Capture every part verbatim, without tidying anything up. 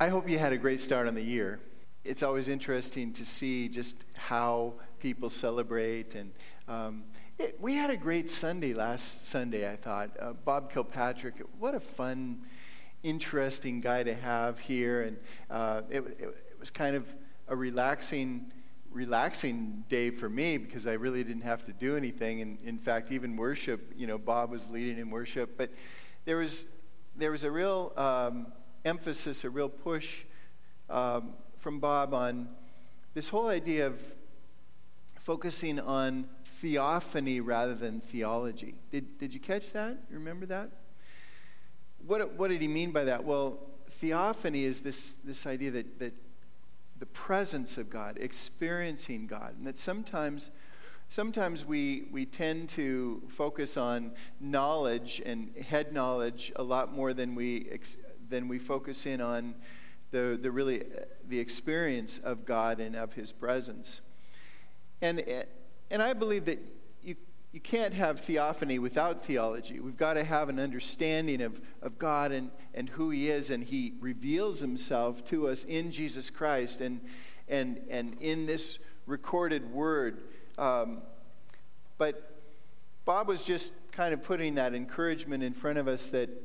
I hope you had a great start on the year. It's always interesting to see just how people celebrate. And um, it, we had a great Sunday last Sunday, I thought. Uh, Bob Kilpatrick, what a fun, interesting guy to have here. And uh, it, it, it was kind of a relaxing relaxing day for me because I really didn't have to do anything. And in fact, even worship, you know, Bob was leading in worship. But there was there was a real um, emphasis, a real push um, from Bob on this whole idea of focusing on theophany rather than theology. Did did you catch that? Remember that? What what did he mean by that? Well, theophany is this this idea that that the presence of God, experiencing God, and that sometimes sometimes we we tend to focus on knowledge and head knowledge a lot more than we ex, than we focus in on the the really the experience of God and of His presence. And and I believe that you you can't have theophany without theology. We've got to have an understanding of, of God and, and who He is, and He reveals Himself to us in Jesus Christ and and and in this recorded Word. Um, but Bob was just kind of putting that encouragement in front of us that,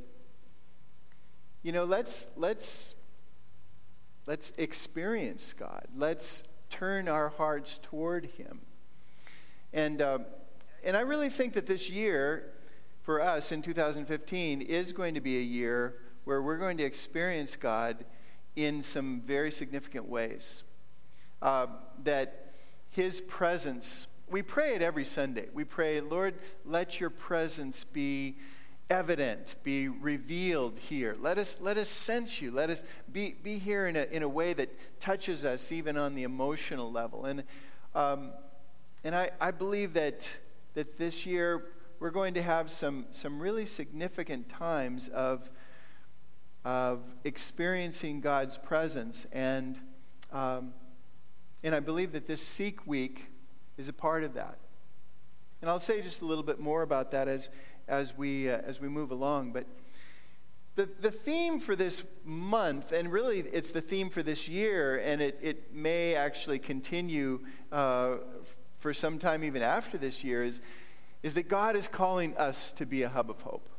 you know, let's let's let's experience God. Let's turn our hearts toward Him. And uh, and I really think that this year, for us in two thousand fifteen, is going to be a year where we're going to experience God in some very significant ways. Uh, that His presence, we pray it every Sunday. We pray, Lord, let your presence be evident, be revealed here. Let us let us sense you. Let us be, be here in a in a way that touches us even on the emotional level. And um, and I, I believe that that this year we're going to have some some really significant times of of experiencing God's presence, and um, and I believe that this Seek Week is a part of that. And I'll say just a little bit more about that as as we uh, as we move along. But the the theme for this month, and really it's the theme for this year, and it it may actually continue Uh, for some time even after this year, is, is that God is calling us to be a hub of hope.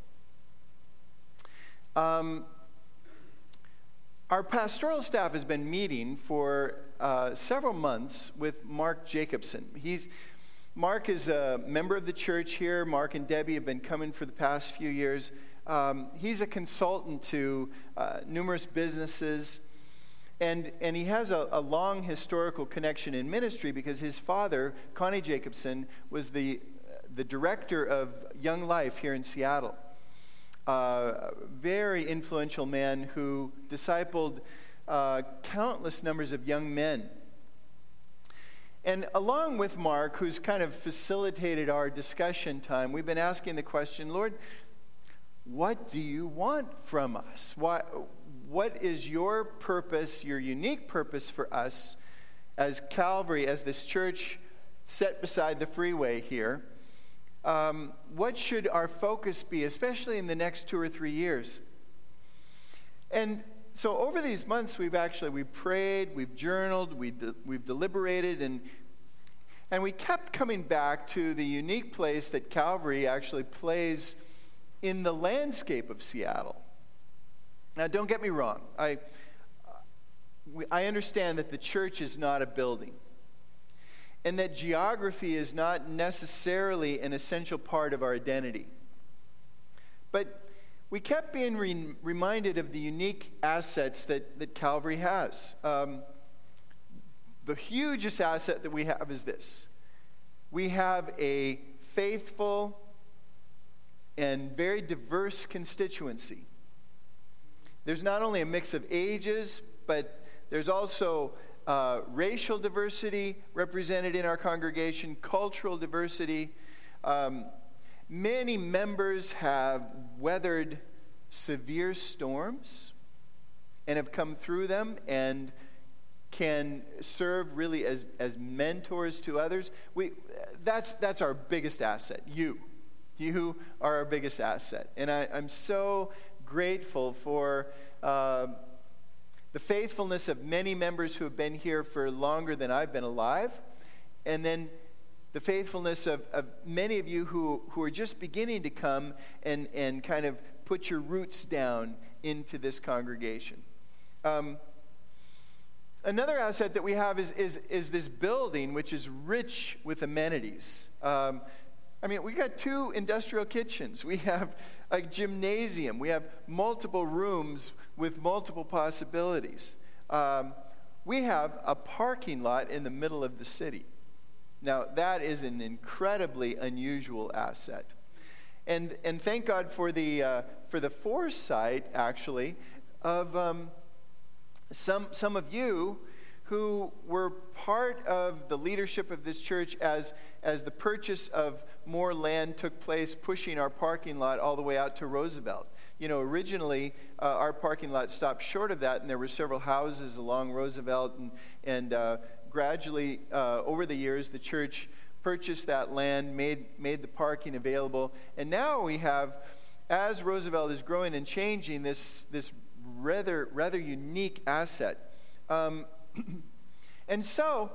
Um, our pastoral staff has been meeting for uh, several months with Mark Jacobson. He's Mark is a member of the church here. Mark and Debbie have been coming for the past few years. Um, he's a consultant to uh, numerous businesses. And and he has a, a long historical connection in ministry because his father, Connie Jacobson, was the the director of Young Life here in Seattle. Uh, a very influential man who discipled uh, countless numbers of young men. And along with Mark, who's kind of facilitated our discussion time, we've been asking the question, Lord, what do you want from us? Why? What is your purpose, your unique purpose for us as Calvary, as this church set beside the freeway here? Um, what should our focus be, especially in the next two or three years? And so over these months, we've actually, we've prayed, we've journaled, we de- we've deliberated, and and we kept coming back to the unique place that Calvary actually plays in the landscape of Seattle. Now, don't get me wrong. I, I understand that the church is not a building, and that geography is not necessarily an essential part of our identity. But we kept being re- reminded of the unique assets that, that Calvary has. Um, the hugest asset that we have is this. We have a faithful and very diverse constituency. There's not only a mix of ages, but there's also uh, racial diversity represented in our congregation, cultural diversity. Um, many members have weathered severe storms and have come through them and can serve really as, as mentors to others. We that's that's our biggest asset. You. You are our biggest asset. And I, I'm so grateful for uh, the faithfulness of many members who have been here for longer than I've been alive, and then the faithfulness of, of many of you who, who are just beginning to come and, and kind of put your roots down into this congregation. Um, another asset that we have is, is, is this building, which is rich with amenities. Um, I mean, we got two industrial kitchens. We have a gymnasium. We have multiple rooms with multiple possibilities. Um, we have a parking lot in the middle of the city. Now, that is an incredibly unusual asset. And and thank God for the uh, for the foresight, actually, of um, some some of you who were part of the leadership of this church as as the purchase of more land took place, pushing our parking lot all the way out to Roosevelt. You know, originally uh, our parking lot stopped short of that, and there were several houses along Roosevelt, and and uh, gradually uh, over the years the church purchased that land, made made the parking available, and now we have, as Roosevelt is growing and changing, this this rather rather unique asset, um, and so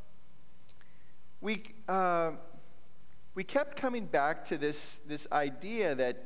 we uh, we kept coming back to this this idea that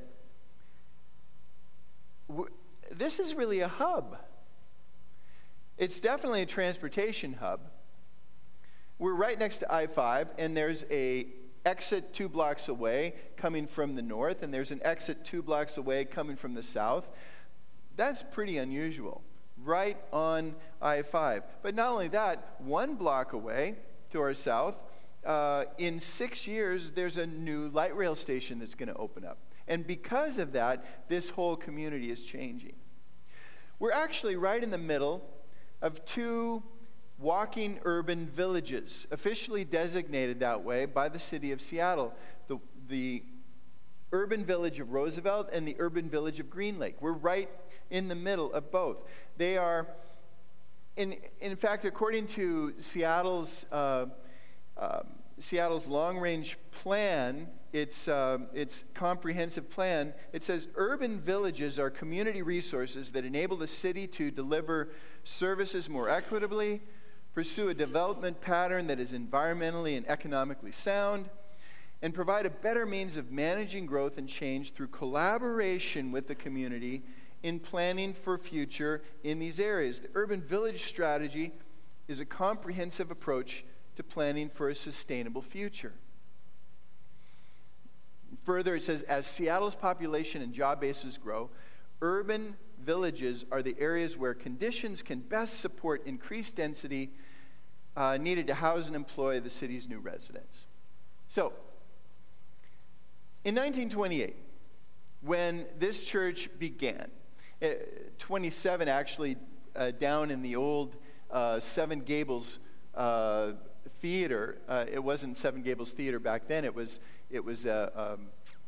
w- this is really a hub. It's definitely a transportation hub. We're right next to I five, and there's a exit two blocks away coming from the north, and there's an exit two blocks away coming from the south. That's pretty unusual, right on I five. But not only that, one block away to our south, uh, in six years, there's a new light rail station that's going to open up. And because of that, this whole community is changing. We're actually right in the middle of two walking urban villages, officially designated that way by the city of Seattle, the, the urban village of Roosevelt and the urban village of Green Lake. We're right in the middle of both. They are, in, in fact, according to Seattle's, uh, uh, Seattle's long-range plan, its, uh, its comprehensive plan, it says urban villages are community resources that enable the city to deliver services more equitably, pursue a development pattern that is environmentally and economically sound, and provide a better means of managing growth and change through collaboration with the community in planning for future in these areas. The urban village strategy is a comprehensive approach to planning for a sustainable future. Further, it says, as Seattle's population and job bases grow, urban villages are the areas where conditions can best support increased density uh, needed to house and employ the city's new residents. So, in nineteen twenty-eight, when this church began, uh, twenty-seven actually uh, down in the old uh, Seven Gables uh, Theater, uh, it wasn't Seven Gables Theater back then, it was, it was uh, um,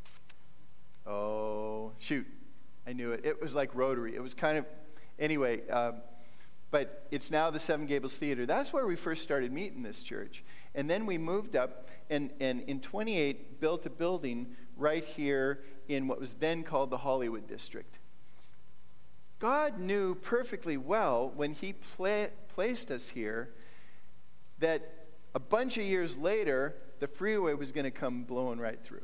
oh, shoot. I knew it. It was like Rotary. It was kind of, anyway, uh, but it's now the Seven Gables Theater. That's where we first started meeting this church. And then we moved up and, and in twenty-eight built a building right here in what was then called the Hollywood District. God knew perfectly well when he pla- placed us here that a bunch of years later, the freeway was going to come blowing right through.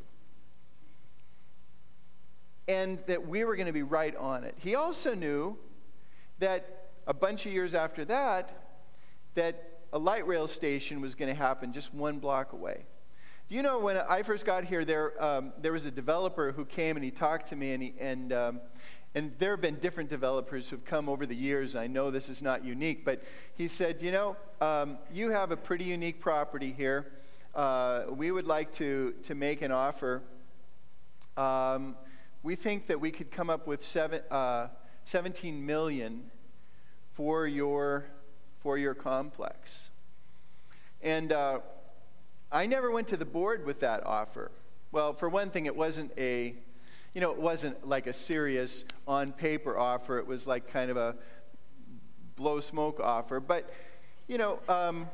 And that we were going to be right on it. He also knew that a bunch of years after that, that a light rail station was going to happen just one block away. Do you know, when I first got here, there um, there was a developer who came and he talked to me, and he, and um, and there have been different developers who've come over the years. I know this is not unique, but he said, you know, um, you have a pretty unique property here. Uh, we would like to to make an offer. Um, We think that we could come up with seven, uh, seventeen million for your for your complex. And uh, I never went to the board with that offer. Well, for one thing, it wasn't a, you know, it wasn't like a serious on paper offer. It was like kind of a blow smoke offer. But, you know, um,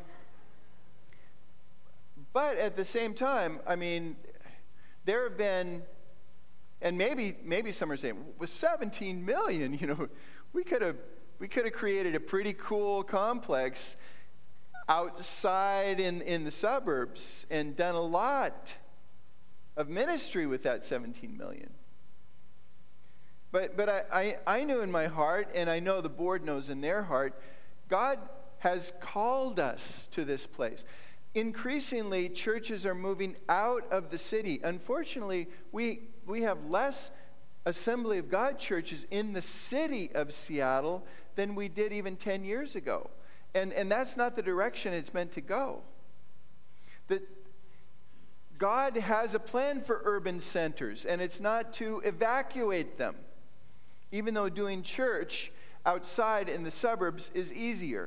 but at the same time, I mean, there have been. And maybe maybe some are saying, with seventeen million, you know, we could have we could have created a pretty cool complex outside in, in the suburbs and done a lot of ministry with that seventeen million. But but I, I, I knew in my heart, and I know the board knows in their heart, God has called us to this place. Increasingly, churches are moving out of the city. Unfortunately, we we have less Assembly of God churches in the city of Seattle than we did even ten years ago. And, and that's not the direction it's meant to go. That God has a plan for urban centers, and it's not to evacuate them, even though doing church outside in the suburbs is easier.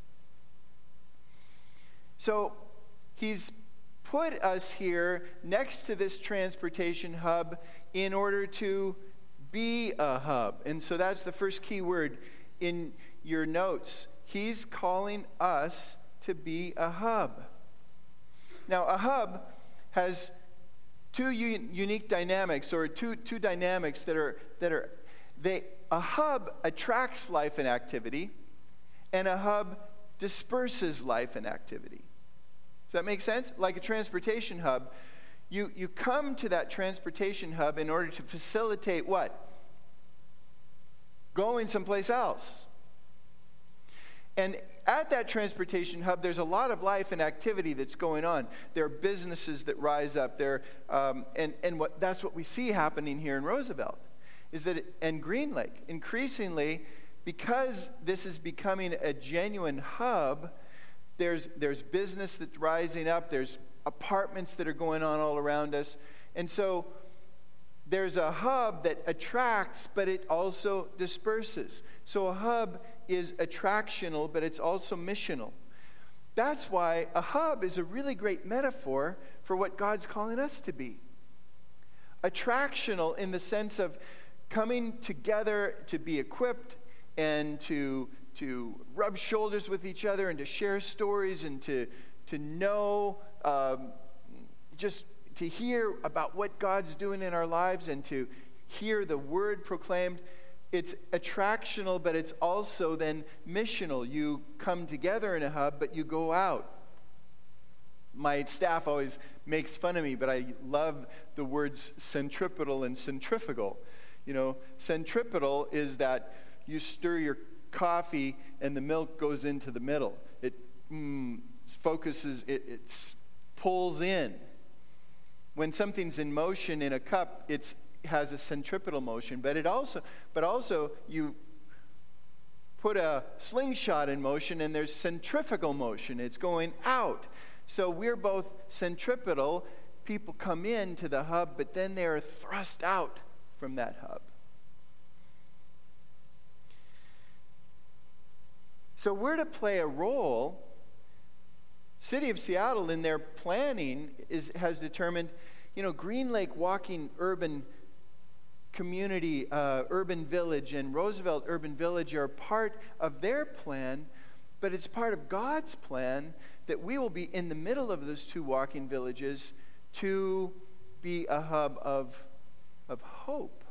So he's put us here next to this transportation hub in order to be a hub. And so that's the first key word in your notes. He's calling us to be a hub. Now, a hub has two u- unique dynamics, or two two dynamics that are that are they a hub attracts life and activity, and a hub disperses life and activity. Does that make sense? Like a transportation hub, you, you come to that transportation hub in order to facilitate what? Going someplace else. And at that transportation hub, there's a lot of life and activity that's going on. There are businesses that rise up there, um, and, and what, that's what we see happening here in Roosevelt, is that, it, and Green Lake, increasingly, because this is becoming a genuine hub, There's there's business that's rising up. There's apartments that are going on all around us. And so there's a hub that attracts, but it also disperses. So a hub is attractional, but it's also missional. That's why a hub is a really great metaphor for what God's calling us to be. Attractional in the sense of coming together to be equipped and to to rub shoulders with each other and to share stories and to, to know, um, just to hear about what God's doing in our lives and to hear the word proclaimed. It's attractional, but it's also then missional. You come together in a hub, but you go out. My staff always makes fun of me, but I love the words centripetal and centrifugal. You know, centripetal is that you stir your coffee and the milk goes into the middle. It mm, focuses, it, it pulls in. When something's in motion in a cup, it has a centripetal motion, but it also, but also you put a slingshot in motion and there's centrifugal motion. It's going out. So we're both centripetal. People come into the hub, but then they're thrust out from that hub. So we're to play a role. City of Seattle, in their planning, is has determined, you know, Green Lake Walking Urban Community, uh, Urban Village, and Roosevelt Urban Village are part of their plan, but it's part of God's plan that we will be in the middle of those two walking villages to be a hub of, of hope.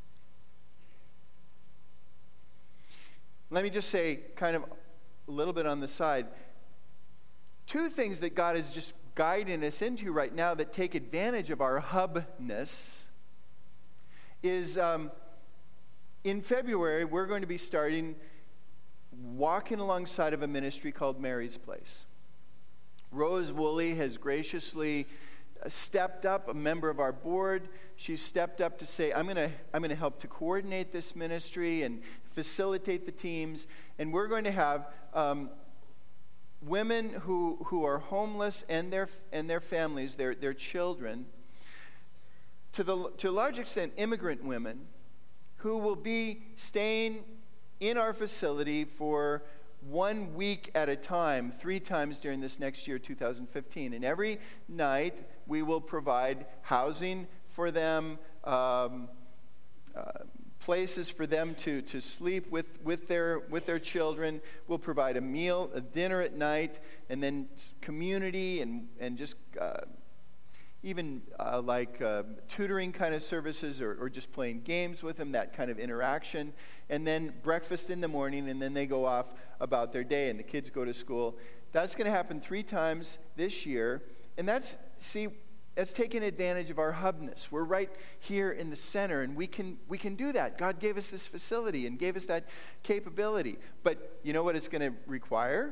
Let me just say, kind of a little bit on the side, two things that God is just guiding us into right now that take advantage of our hubness is um, in February, we're going to be starting walking alongside of a ministry called Mary's Place. Rose Woolley has graciously stepped up, a member of our board. She's stepped up to say, I'm going to I'm going to help to coordinate this ministry and facilitate the teams. And we're going to have um, women who who are homeless and their and their families, their their children, to the to a large extent immigrant women, who will be staying in our facility for one week at a time, three times during this next year, two thousand fifteen. And every night we will provide housing for them, um, uh, places for them to, to sleep with, with their with their children. We'll provide a meal, a dinner at night, and then community and, and just uh, even uh, like uh, tutoring kind of services or, or just playing games with them, that kind of interaction. And then breakfast in the morning, and then they go off about their day, and the kids go to school. That's going to happen three times this year. And that's, see, that's taking advantage of our hubness. We're right here in the center, and we can we can do that. God gave us this facility and gave us that capability. But you know what it's going to require?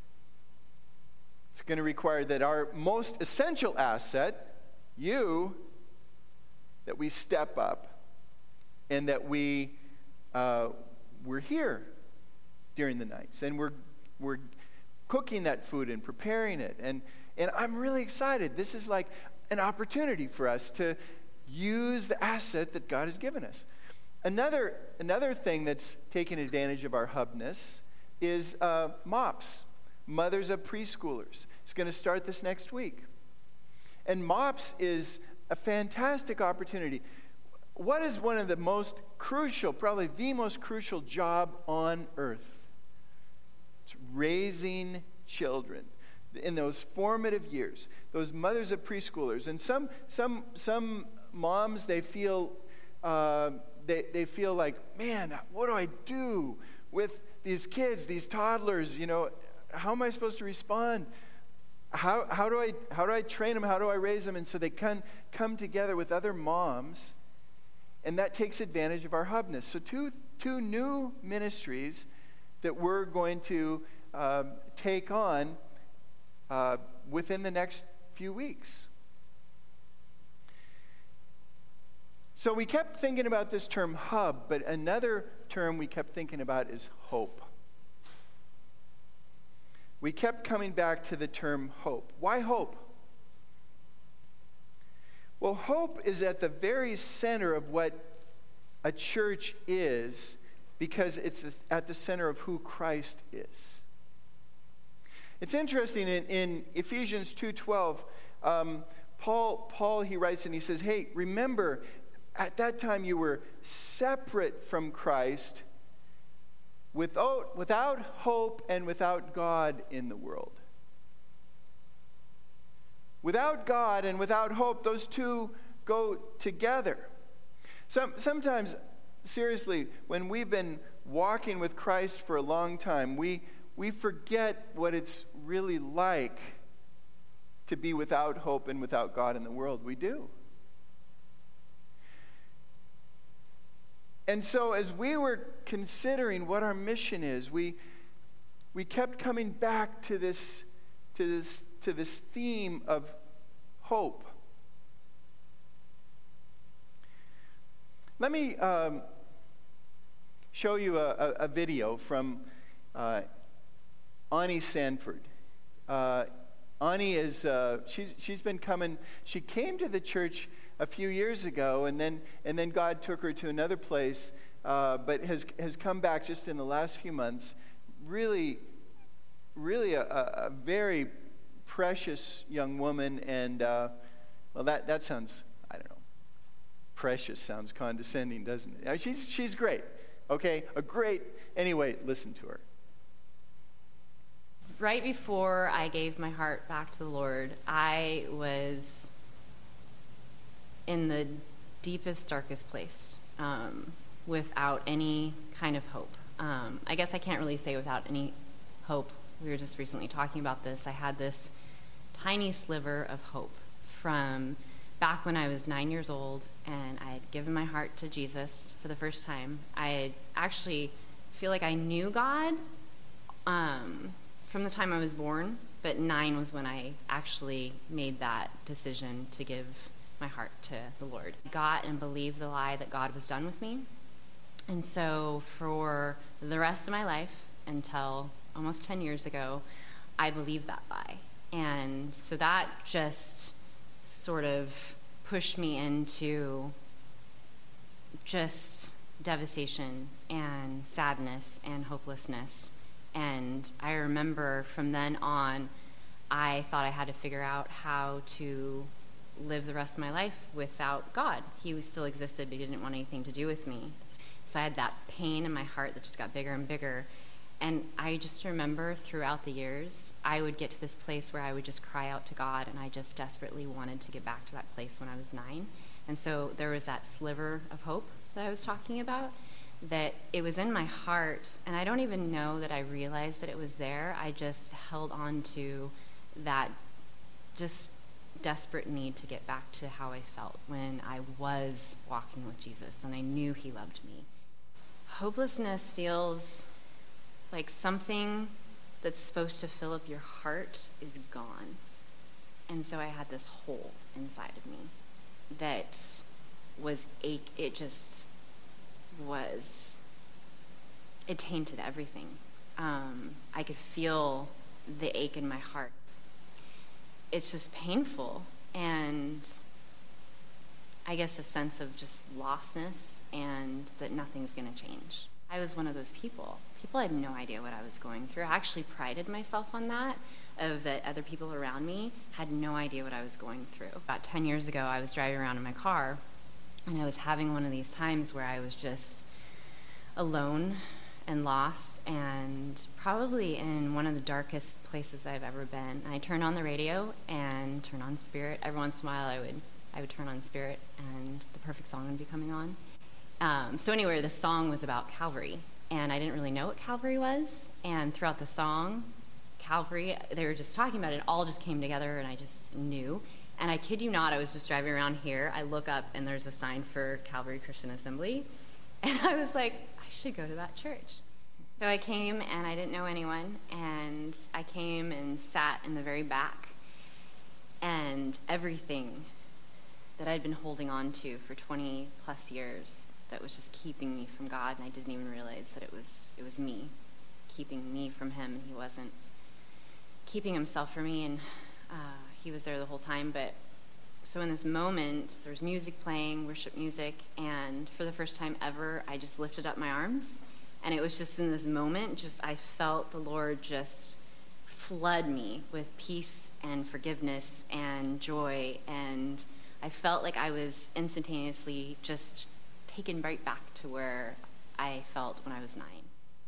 It's going to require that our most essential asset, you, that we step up and that we uh, we're here during the nights, and we're we're cooking that food and preparing it. And and I'm really excited. This is like an opportunity for us to use the asset that God has given us. Another another thing that's taking advantage of our hubness is uh, MOPS. Mothers of Preschoolers. It's going to start this next week. And MOPS is a fantastic opportunity. What is one of the most crucial, probably the most crucial job on earth? It's raising children in those formative years, those mothers of preschoolers. And some some some moms, they feel uh, they they feel like, man, what do I do with these kids, these toddlers? You know, how am I supposed to respond? How how do I how do I train them? How do I raise them? And so they can come together with other moms, and that takes advantage of our hubness. So two two new ministries that we're going to uh, take on uh, within the next few weeks. So we kept thinking about this term hub, but another term we kept thinking about is hope. We kept coming back to the term hope. Why hope? Well, hope is at the very center of what a church is, because it's at the center of who Christ is. It's interesting, in, in Ephesians two twelve, um, Paul, Paul, he writes and he says, hey, remember, at that time you were separate from Christ, Without, without hope and without God in the world. Without God and without hope, those two go together. Some, sometimes, seriously, when we've been walking with Christ for a long time, we, we forget what it's really like to be without hope and without God in the world. We do. And so as we were considering what our mission is, we we kept coming back to this to this to this theme of hope. Let me um, show you a, a, a video from uh, Ani Sanford. Uh, Ani is uh, she's she's been coming. She came to the church a few years ago, and then and then God took her to another place, uh, but has has come back just in the last few months. Really, really a, a very precious young woman, and uh, well, that that sounds, I don't know, precious sounds condescending, doesn't it? Uh, she's she's great, okay, a great. Anyway, listen to her. Right before I gave my heart back to the Lord, I was in the deepest, darkest place, um, without any kind of hope. Um, I guess I can't really say without any hope. We were just recently talking about this. I had this tiny sliver of hope from back when I was nine years old, and I had given my heart to Jesus for the first time. I had actually feel like I knew God um, from the time I was born, but nine was when I actually made that decision to give my heart to the Lord. I got and believed the lie that God was done with me. And so for the rest of my life, until almost ten years ago, I believed that lie. And so that just sort of pushed me into just devastation and sadness and hopelessness. And I remember from then on, I thought I had to figure out how to live the rest of my life without God. He still existed, but he didn't want anything to do with me. So I had that pain in my heart that just got bigger and bigger. And I just remember throughout the years, I would get to this place where I would just cry out to God, and I just desperately wanted to get back to that place when I was nine. And so there was that sliver of hope that I was talking about, that it was in my heart, and I don't even know that I realized that it was there. I just held on to that just desperate need to get back to how I felt when I was walking with Jesus, and I knew he loved me. Hopelessness feels like something that's supposed to fill up your heart is gone. And so I had this hole inside of me that was ache. It just was, it tainted everything. Um, I could feel the ache in my heart. It's just painful, and I guess a sense of just lostness and that nothing's going to change. I was one of those people. People had no idea what I was going through. I actually prided myself on that, of that other people around me had no idea what I was going through. About ten years ago, I was driving around in my car, and I was having one of these times where I was just alone and lost, and probably in one of the darkest places I've ever been. And I turned on the radio and turned on Spirit. Every once in a while, I would I would turn on Spirit, and the perfect song would be coming on. Um, so anyway, the song was about Calvary, and I didn't really know what Calvary was. And throughout the song, Calvary, they were just talking about it. It all just came together, and I just knew. And I kid you not, I was just driving around here. I look up, and there's a sign for Calvary Christian Assembly. And I was like, I should go to that church. So I came, and I didn't know anyone. And I came and sat in the very back. And everything that I'd been holding on to for twenty plus years that was just keeping me from God, and I didn't even realize that it was it was me, keeping me from him, and he wasn't keeping himself from me, and uh, he was there the whole time. But so in this moment, there was music playing, worship music, and for the first time ever, I just lifted up my arms, and it was just in this moment, just I felt the Lord just flood me with peace and forgiveness and joy, and I felt like I was instantaneously just taken right back to where I felt when I was nine.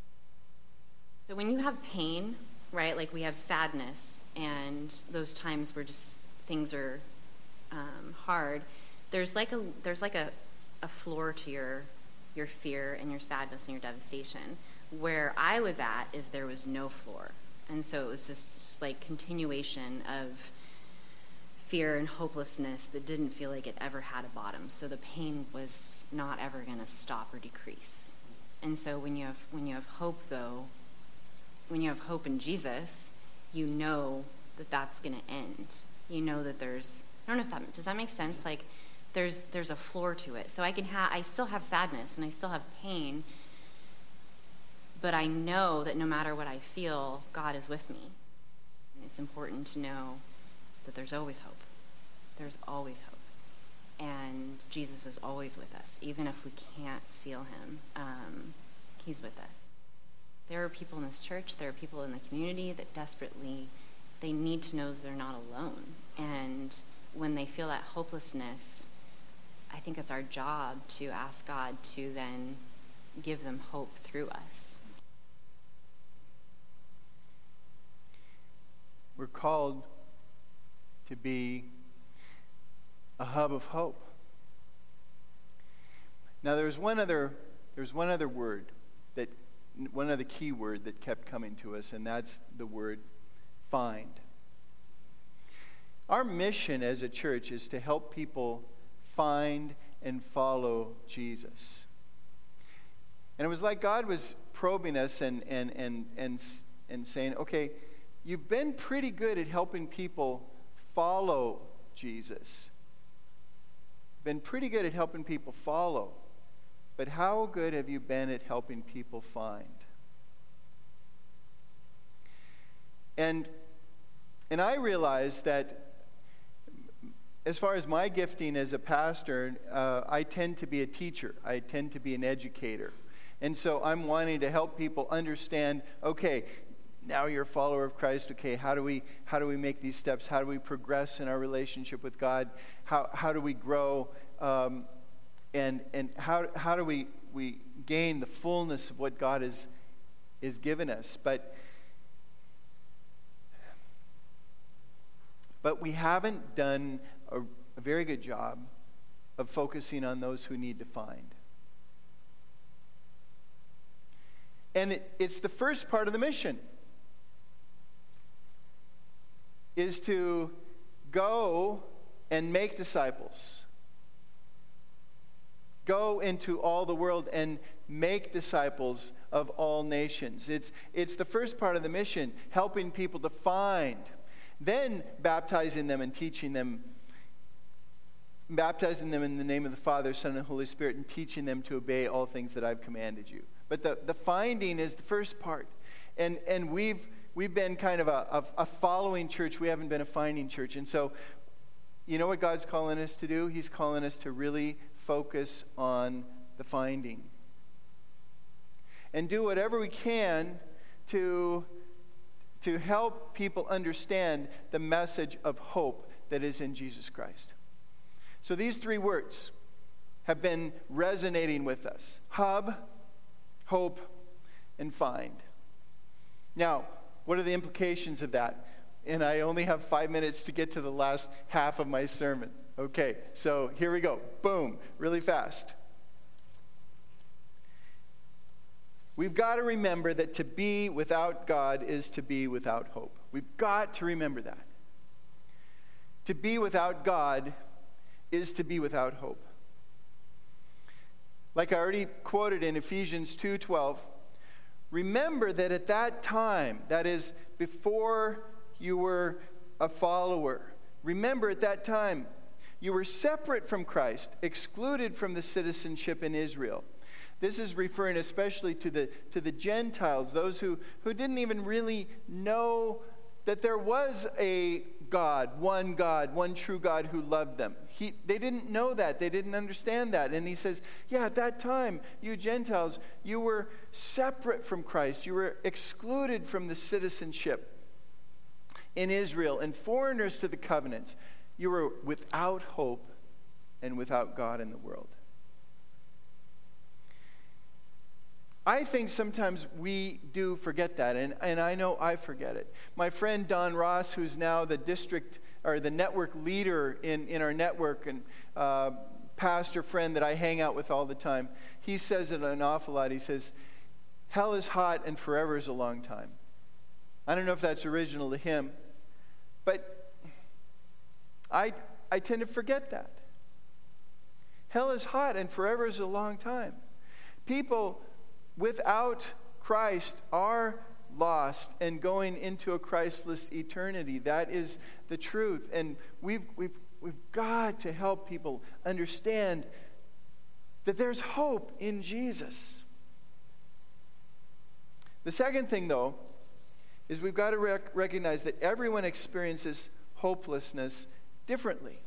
So when you have pain, right, like we have sadness, and those times where just things are um, hard, there's like a there's like a, a floor to your your fear and your sadness and your devastation. Where I was at is there was no floor, and so it was this just like continuation of fear and hopelessness that didn't feel like it ever had a bottom. So the pain was not ever going to stop or decrease. And so when you have when you have hope, though, when you have hope in Jesus, you know that that's going to end. You know that there's, I don't know if that, does that make sense? Like there's there's a floor to it. So I can have, I still have sadness and I still have pain, but I know that no matter what I feel, God is with me. And it's important to know that there's always hope. There's always hope. And Jesus is always with us. Even if we can't feel him, um, he's with us. There are people in this church, there are people in the community that desperately, they need to know that they're not alone. And when they feel that hopelessness, I think it's our job to ask God to then give them hope through us. We're called to be a hub of hope. Now there's one other there's one other word that one other key word that kept coming to us, and that's the word find. Our mission as a church is to help people find and follow Jesus. And it was like God was probing us and and and and and saying, okay, you've been pretty good at helping people follow Jesus. Been pretty good at helping people follow. But how good have you been at helping people find? And and I realized that as far as my gifting as a pastor, uh, I tend to be a teacher. I tend to be an educator. And so I'm wanting to help people understand, okay, now you're a follower of Christ. Okay, how do we how do we make these steps? How do we progress in our relationship with God? How how do we grow? Um, and and how how do we we gain the fullness of what God has is given us. But, but we haven't done a, a very good job of focusing on those who need to find. And it, it's the first part of the mission, is to go and make disciples. Go into all the world and make disciples of all nations. It's, it's the first part of the mission, helping people to find, then baptizing them and teaching them, baptizing them in the name of the Father, Son, and Holy Spirit, and teaching them to obey all things that I've commanded you. But the, the finding is the first part. And and we've we've been kind of a, a, a following church. We haven't been a finding church. And so, you know what God's calling us to do? He's calling us to really focus on the finding. And do whatever we can to, to help people understand the message of hope that is in Jesus Christ. So these three words have been resonating with us. Hub, hope, and find. Now, what are the implications of that? And I only have five minutes to get to the last half of my sermon. Okay, so here we go. Boom, really fast. We've got to remember that to be without God is to be without hope. We've got to remember that. To be without God is to be without hope. Like I already quoted in Ephesians two twelve, remember that at that time, that is before you were a follower, remember at that time you were separate from Christ, excluded from the citizenship in Israel. This is referring especially to the to the Gentiles, those who, who didn't even really know that there was a God, one God, one true God who loved them. He, they didn't know that. They didn't understand that. And he says, yeah, at that time, you Gentiles, you were separate from Christ. You were excluded from the citizenship in Israel and foreigners to the covenants. You were without hope and without God in the world. I think sometimes we do forget that, and, and I know I forget it. My friend Don Ross, who's now the district or the network leader in, in our network, and uh, pastor friend that I hang out with all the time, he says it an awful lot. He says, hell is hot and forever is a long time. I don't know if that's original to him, but I, I tend to forget that. Hell is hot and forever is a long time. People without Christ are lost and going into a Christless eternity. That is the truth. And we've, we've, we've got to help people understand that there's hope in Jesus. The second thing, though, is we've got to rec- recognize that everyone experiences hopelessness differently.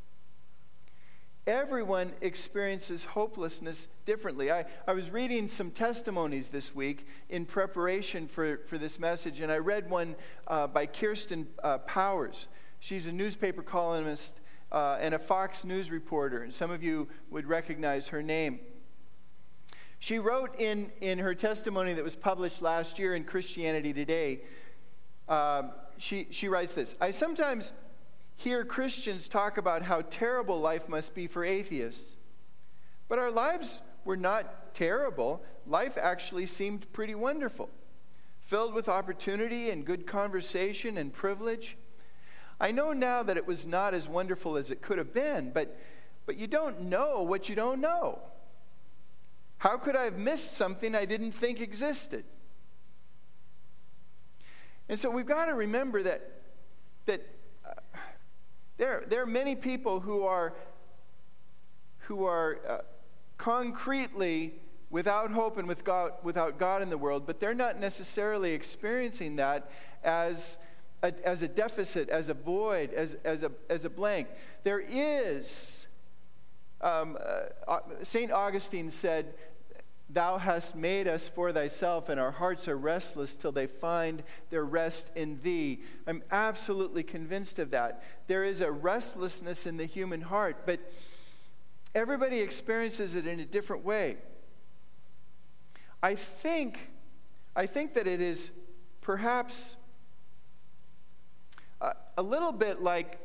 Everyone experiences hopelessness differently. I, I was reading some testimonies this week in preparation for, for this message, and I read one uh, by Kirsten uh, Powers. She's a newspaper columnist uh, and a Fox News reporter, and some of you would recognize her name. She wrote in, in her testimony that was published last year in Christianity Today, uh, she, she writes this, I sometimes hear Christians talk about how terrible life must be for atheists. But our lives were not terrible. Life actually seemed pretty wonderful, filled with opportunity and good conversation and privilege. I know now that it was not as wonderful as it could have been, but, but you don't know what you don't know. How could I have missed something I didn't think existed? And so we've got to remember that, that uh, There, there are many people who are, who are uh, concretely without hope and with God, without God in the world, but they're not necessarily experiencing that as a, as a deficit, as a void, as, as, a, as a blank. There is, um, uh, Saint Augustine said, Thou hast made us for thyself, and our hearts are restless till they find their rest in thee. I'm absolutely convinced of that. There is a restlessness in the human heart, but everybody experiences it in a different way. I think I think that it is perhaps a, a little bit like,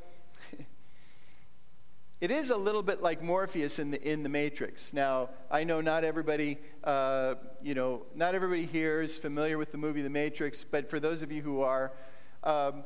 it is a little bit like Morpheus in the in the Matrix. Now, I know not everybody, uh, you know, not everybody here is familiar with the movie The Matrix, but for those of you who are, um,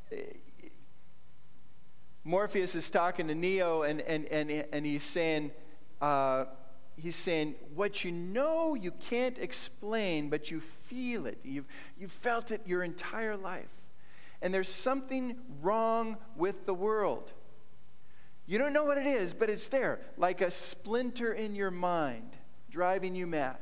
Morpheus is talking to Neo, and and and and he's saying, uh, he's saying, what you know you can't explain, but you feel it. You've you've felt it your entire life, and there's something wrong with the world. You don't know what it is, but it's there, like a splinter in your mind, driving you mad.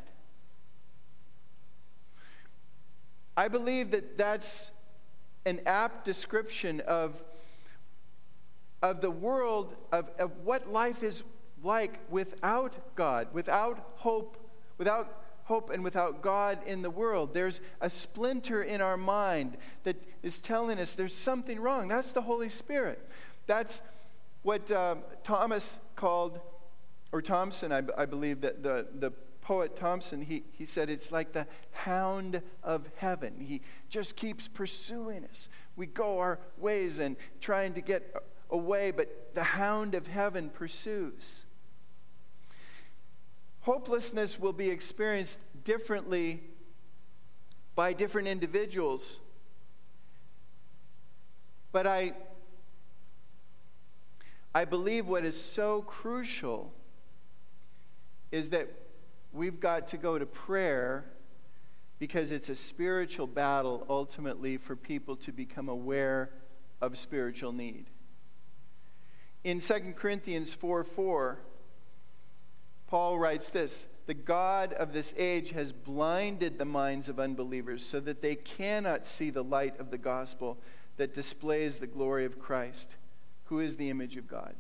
I believe that that's an apt description of, of the world, of, of what life is like without God, without hope, without hope and without God in the world. There's a splinter in our mind that is telling us there's something wrong. That's the Holy Spirit. That's what uh, Thomas called, or Thompson, I, I believe that the, the poet Thompson, he, he said it's like the hound of heaven. He just keeps pursuing us. We go our ways and trying to get away, but the hound of heaven pursues. Hopelessness will be experienced differently by different individuals. But I I believe what is so crucial is that we've got to go to prayer, because it's a spiritual battle ultimately for people to become aware of spiritual need. In Second Corinthians four four, Paul writes this: the God of this age has blinded the minds of unbelievers so that they cannot see the light of the gospel that displays the glory of Christ, who is the image of God.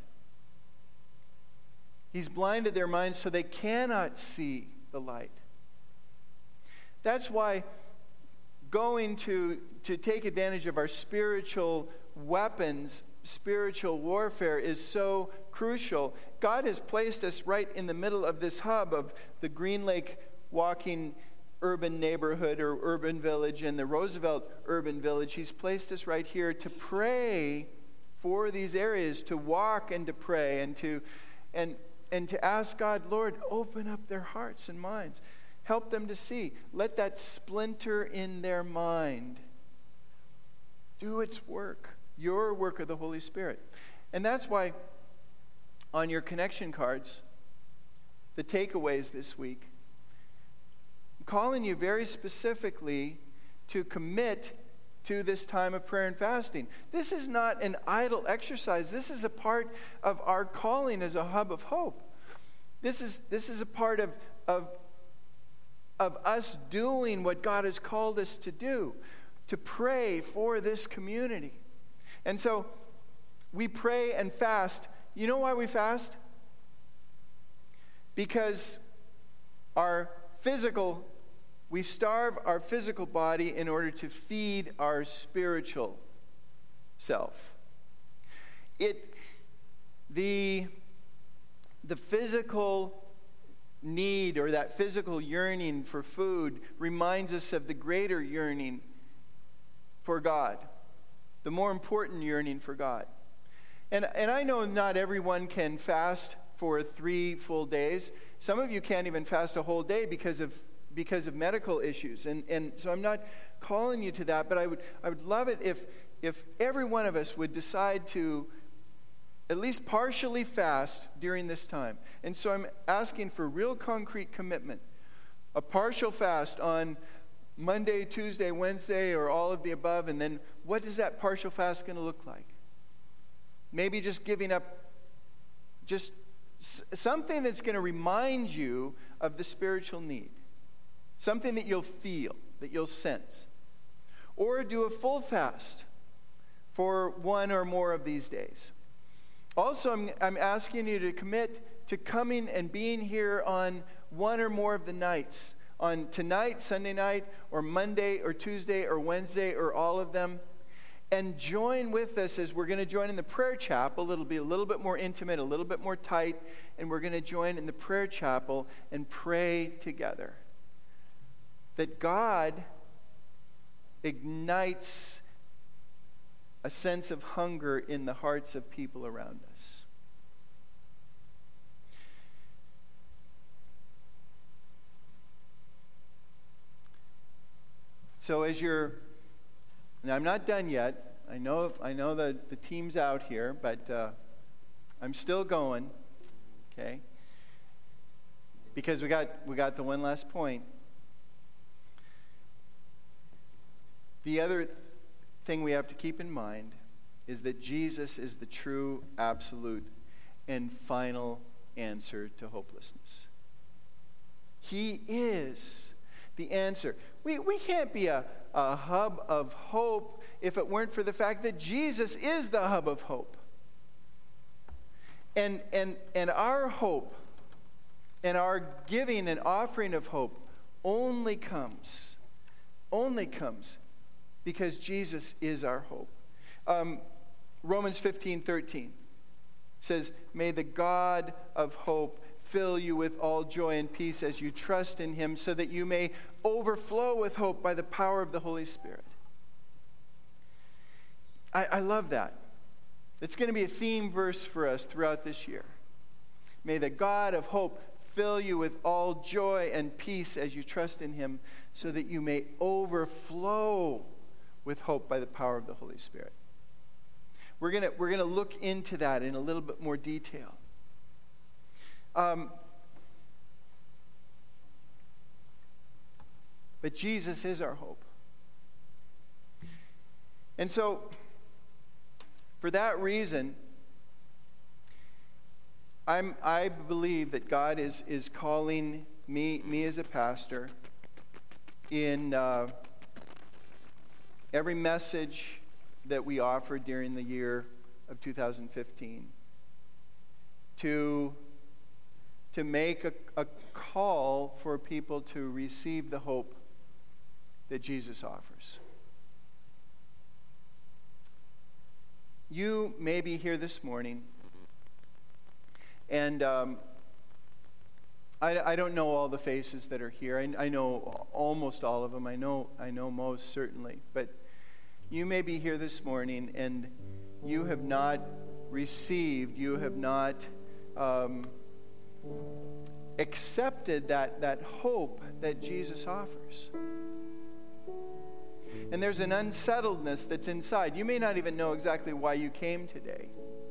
He's blinded their minds so they cannot see the light. That's why going to, to take advantage of our spiritual weapons, spiritual warfare, is so crucial. God has placed us right in the middle of this hub of the Green Lake Walking Urban Neighborhood or Urban Village and the Roosevelt Urban Village. He's placed us right here to pray for these areas, to walk and to pray and to and and to ask God, Lord, open up their hearts and minds. Help them to see. Let that splinter in their mind do its work, your work of the Holy Spirit. And that's why on your connection cards, the takeaways this week, I'm calling you very specifically to commit to this time of prayer and fasting. This is not an idle exercise. This is a part of our calling as a hub of hope. This is this is a part of, of, of us doing what God has called us to do, to pray for this community. And so we pray and fast. You know why we fast? Because our physical We starve our physical body in order to feed our spiritual self. It, the, the physical need or that physical yearning for food reminds us of the greater yearning for God, the more important yearning for God. And, and I know not everyone can fast for three full days. Some of you can't even fast a whole day because of because of medical issues. And, and so I'm not calling you to that, but I would I would love it if if every one of us would decide to at least partially fast during this time. And so I'm asking for real concrete commitment. A partial fast on Monday, Tuesday, Wednesday, or all of the above, and then what is that partial fast going to look like? Maybe just giving up just something that's going to remind you of the spiritual need. Something that you'll feel, that you'll sense. Or do a full fast for one or more of these days. Also, I'm, I'm asking you to commit to coming and being here on one or more of the nights. On tonight, Sunday night, or Monday, or Tuesday, or Wednesday, or all of them. And join with us as we're going to join in the prayer chapel. It'll be a little bit more intimate, a little bit more tight. And we're going to join in the prayer chapel and pray together. that God ignites a sense of hunger in the hearts of people around us. So as you're, now I'm not done yet. I know I know that the team's out here, but uh, I'm still going, okay? Because we got we got the one last point. The other th- thing we have to keep in mind is that Jesus is the true, absolute, and final answer to hopelessness. He is the answer. We, we can't be a, a hub of hope if it weren't for the fact that Jesus is the hub of hope. And, and, and our hope and our giving and offering of hope only comes, only comes because Jesus is our hope. Um, Romans fifteen thirteen says, "May the God of hope fill you with all joy and peace as you trust in him, so that you may overflow with hope by the power of the Holy Spirit." I, I love that. It's going to be a theme verse for us throughout this year. May the God of hope fill you with all joy and peace as you trust in him, so that you may overflow with hope by the power of the Holy Spirit. We're going to, we're going to look into that in a little bit more detail. Um, but Jesus is our hope. And so, for that reason, I'm, I believe that God is, is calling me, me as a pastor in uh, every message that we offer during the year of two thousand fifteen to to make a, a call for people to receive the hope that Jesus offers. You may be here this morning, and um, I, I don't know all the faces that are here. I, I know almost all of them. I know, I know most certainly. But you may be here this morning, and you have not received, you have not um, accepted that, that hope that Jesus offers. And there's an unsettledness that's inside. You may not even know exactly why you came today.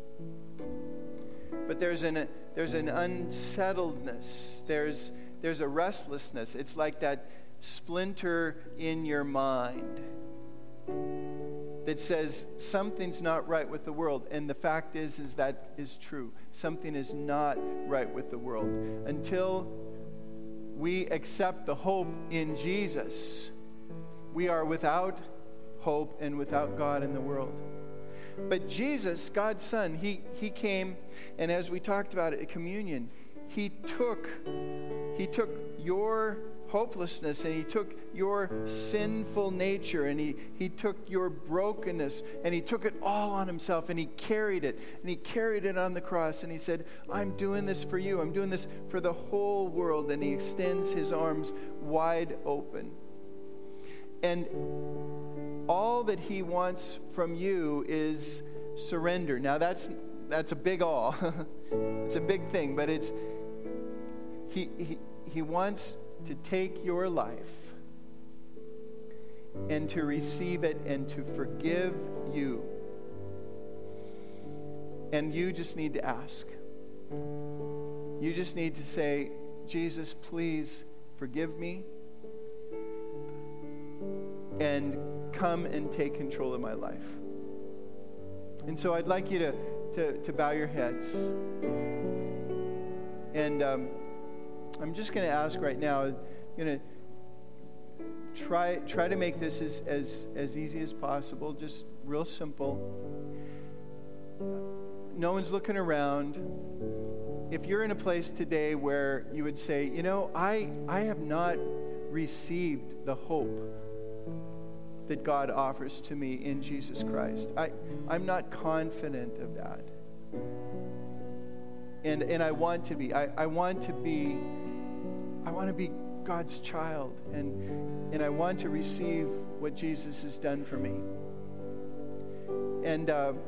But there's an, there's an unsettledness. There's, there's a restlessness. It's like that splinter in your mind that says something's not right with the world. And the fact is, is that is true. Something is not right with the world. Until we accept the hope in Jesus, we are without hope and without God in the world. But Jesus, God's Son, he, he came, and as we talked about it at communion, he took, he took your hopelessness, and he took your sinful nature, and he, he took your brokenness, and he took it all on himself, and he carried it, and he carried it on the cross, and he said, "I'm doing this for you. I'm doing this for the whole world." And he extends his arms wide open. And all that he wants from you is surrender. Now that's that's a big all. It's a big thing, but it's he he he wants to take your life and to receive it and to forgive you. And you just need to ask. You just need to say, "Jesus, please forgive me and come and take control of my life." And so I'd like you to, to, to bow your heads. And um, I'm just going to ask right now, I'm going to try try to make this as, as, as easy as possible, just real simple. No one's looking around. If you're in a place today where you would say, you know, I I have not received the hope that God offers to me in Jesus Christ. I, I'm not confident of that. And and I want to be. I, I want to be I want to be God's child, and, and I want to receive what Jesus has done for me. And uh,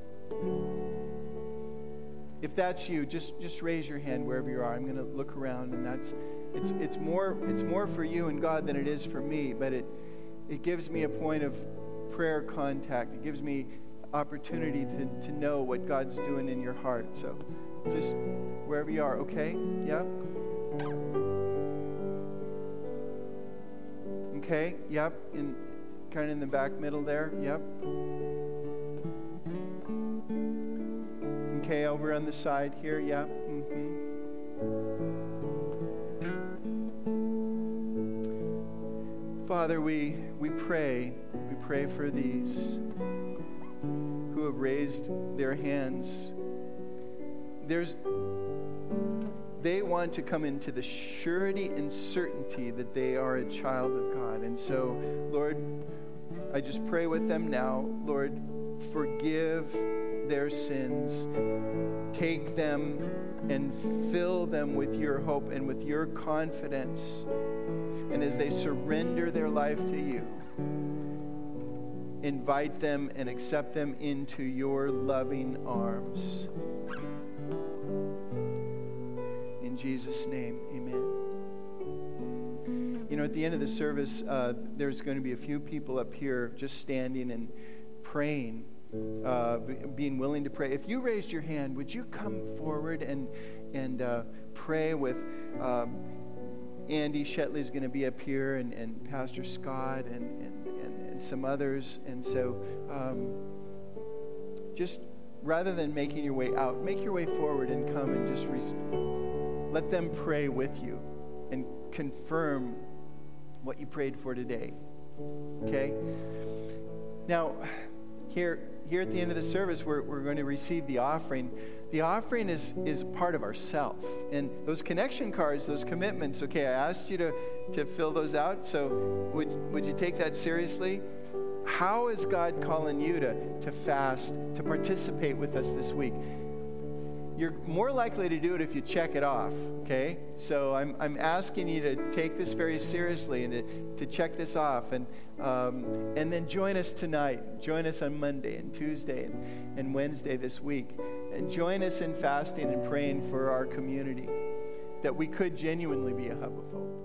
if that's you, just, just raise your hand wherever you are. I'm going to look around, and that's it's it's more it's more for you and God than it is for me, but it it gives me a point of prayer contact. It gives me opportunity to, to know what God's doing in your heart. So just wherever you are, okay? Yeah? Okay, yep. In kind of in the back middle there, yep. Okay, over on the side here, yep. Mm-hmm. Father, we we pray, we pray for these who have raised their hands. There's, they want to come into the surety and certainty that they are a child of God. And so, Lord, I just pray with them now. Lord, forgive their sins. Take them and fill them with your hope and with your confidence. And as they surrender their life to you, invite them and accept them into your loving arms. In Jesus' name, amen. You know, at the end of the service, uh, there's going to be a few people up here just standing and praying, uh, b- being willing to pray. If you raised your hand, would you come forward and, and uh, pray with... Um, Andy Shetley's going to be up here, and, and Pastor Scott, and, and, and, and some others. And so um, just rather than making your way out, make your way forward and come and just re- let them pray with you and confirm what you prayed for today. Okay? Now, here here at the end of the service, we're, we're going to receive the offering. The offering is, is part of ourself. And those connection cards, those commitments, okay, I asked you to, to fill those out, so would, would you take that seriously? How is God calling you to, to fast, to participate with us this week? You're more likely to do it if you check it off, okay? So I'm I'm asking you to take this very seriously and to, to check this off. And um, and then join us tonight. Join us on Monday and Tuesday and, and Wednesday this week. And join us in fasting and praying for our community, that we could genuinely be a hub of hope.